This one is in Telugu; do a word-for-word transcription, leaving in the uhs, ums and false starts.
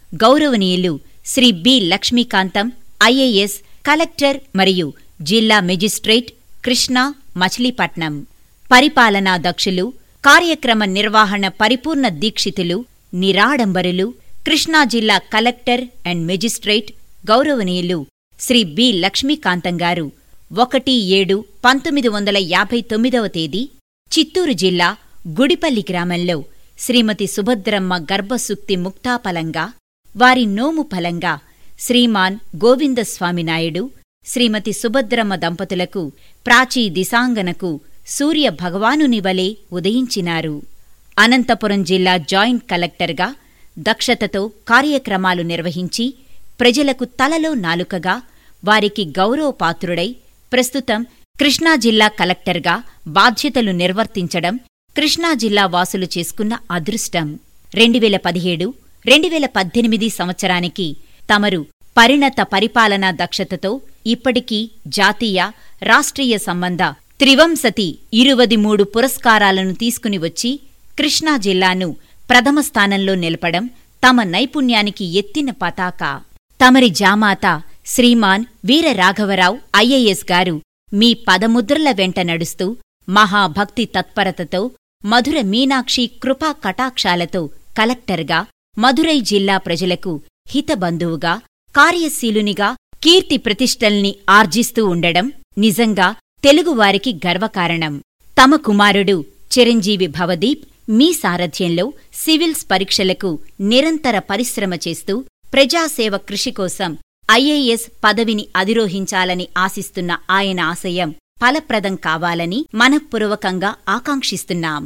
గౌరవనీయులు Shri B Lakshmikantham IAS collector మరియు జిల్లా మెజిస్ట్రేట్ కృష్ణా మచిలీపట్నం, పరిపాలనా దక్షులు, కార్యక్రమ నిర్వహణ పరిపూర్ణ దీక్షితులు, నిరాడంబరులు, కృష్ణా జిల్లా కలెక్టర్ అండ్ మెజిస్ట్రేట్ గౌరవనీయులు శ్రీ బి లక్ష్మీకాంతం గారు ఒకటి ఏడు పంతొమ్మిది వందల యాభై తొమ్మిదవ తేదీ చిత్తూరు జిల్లా గుడిపల్లి గ్రామంలో శ్రీమతి సుభద్రమ్మ గర్భసుక్తి ముక్తాఫలంగా, వారి నోము ఫలంగా శ్రీమాన్ గోవిందస్వామి నాయుడు, శ్రీమతి సుభద్రమ్మ దంపతులకు ప్రాచీ దిశాంగనకు సూర్య భగవానుని వలె ఉదయించినారు. అనంతపురం జిల్లా జాయింట్ కలెక్టర్గా దక్షతతో కార్యక్రమాలు నిర్వహించి ప్రజలకు తలలో నాలుకగా వారికి గౌరవపాత్రుడై ప్రస్తుతం కృష్ణా జిల్లా కలెక్టర్గా బాధ్యతలు నిర్వర్తించడం కృష్ణా జిల్లా వాసులు చేసుకున్న అదృష్టం. రెండువేల పదిహేడు రెండువేల పద్దెనిమిది సంవత్సరానికి తమరు పరిణత పరిపాలనా దక్షతతో ఇప్పటికీ జాతీయ, రాష్ట్రీయ సంబంధ త్రివంశతి ఇరువది మూడు పురస్కారాలను తీసుకుని వచ్చి కృష్ణా జిల్లాను ప్రథమ స్థానంలో నిలపడం తమ నైపుణ్యానికి ఎత్తిన పతాక. తమరి జామాత శ్రీమాన్ వీర రాఘవరావు ఐఏఎస్ గారు మీ పదముద్రల వెంట నడుస్తూ మహాభక్తి తత్పరతతో మధుర మీనాక్షి కృపా కటాక్షాలతో కలెక్టర్గా మధురై జిల్లా ప్రజలకు హితబంధువుగా, కార్యశీలునిగా కీర్తి ప్రతిష్టల్ని ఆర్జిస్తూ ఉండడం నిజంగా తెలుగువారికి గర్వకారణం. తమ కుమారుడు చిరంజీవి భవదీప్ మీ సారథ్యంలో సివిల్స్ పరీక్షలకు నిరంతర పరిశ్రమ చేస్తూ ప్రజాసేవ కృషి కోసం ఐఏఎస్ పదవిని అధిరోహించాలని ఆశిస్తున్న ఆయన ఆశయం ఫలప్రదం కావాలని మనఃపూర్వకంగా ఆకాంక్షిస్తున్నాం.